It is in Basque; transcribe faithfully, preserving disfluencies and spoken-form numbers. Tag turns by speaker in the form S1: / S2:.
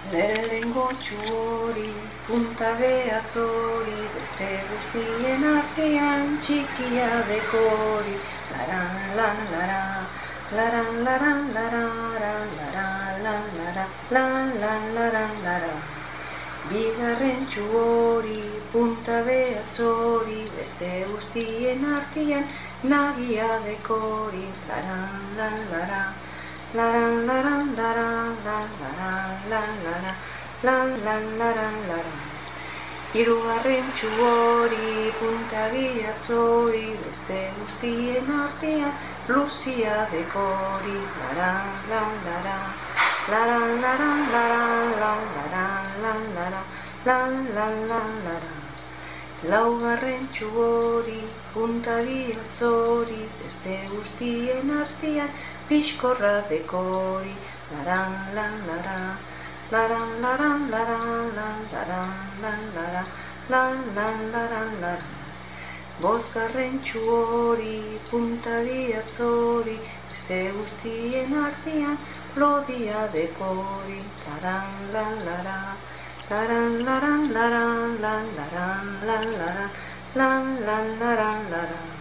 S1: Lehenengo txuri, punta behatzori, beste guztien artean txikia dekori. Laran, lan, lara, laran, laran, lararan, laran, lan, lara, lan, lan, laran, lara. Bigarren txuri, punta behatzori, beste guztien artean nagia dekori. Laran, lan, lara, laran, laran, laran, lan, laran, lan, lara, lan, lan, laran, laran. Hirugarren txuri, punta behatzori, beste guztien artean luzia dekori. Laran, lan, lara, laran, laran, laran, lan, laran, lan, lara, lan, lan, lan, lara. Laugarren txuri, punta behatzori, beste guztien artean pixkorra dekori. Laran, lan, lara, laran, laran, laran, lan, laran, lan, lara, lan, lan, laran, lara. Bosgarren txuri, punta behatzori, beste guztien artean lodia dekori. Laran, lan, lara, laran, laran, laran, lan, laran, lan, lara, lan, lan, laran, lara.